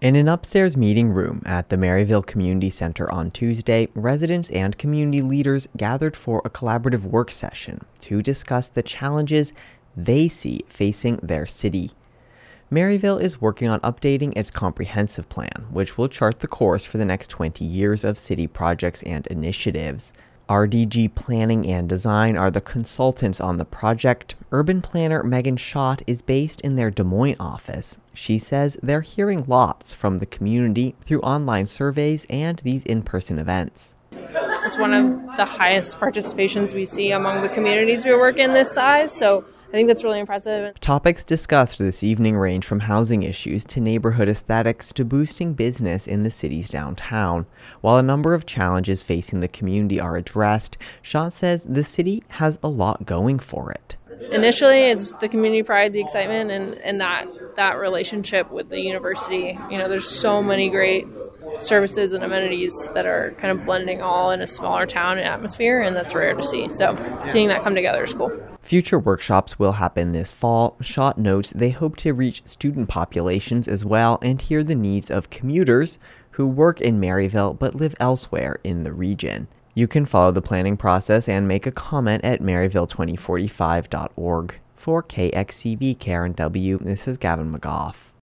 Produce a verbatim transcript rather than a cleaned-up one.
In an upstairs meeting room at the Maryville Community Center on Tuesday, residents and community leaders gathered for a collaborative work session to discuss the challenges they see facing their city. Maryville is working on updating its comprehensive plan, which will chart the course for the next twenty years of city projects and initiatives. R D G Planning and Design are the consultants on the project. Urban planner Megan Schott is based in their Des Moines office. She says they're hearing lots from the community through online surveys and these in-person events. It's one of the highest participations we see among the communities we work in this size, so I think that's really impressive. Topics discussed this evening range from housing issues to neighborhood aesthetics to boosting business in the city's downtown. While a number of challenges facing the community are addressed, Schott says the city has a lot going for it. Initially, it's the community pride, the excitement, and, and that, that relationship with the university. You know, there's so many great services and amenities that are kind of blending all in a smaller town atmosphere, and that's rare to see. So seeing that come together is cool. Future workshops will happen this fall. Schott notes they hope to reach student populations as well and hear the needs of commuters who work in Maryville but live elsewhere in the region. You can follow the planning process and make a comment at maryville twenty forty-five dot org. For K X C B K R N W, this is Gavin McGough.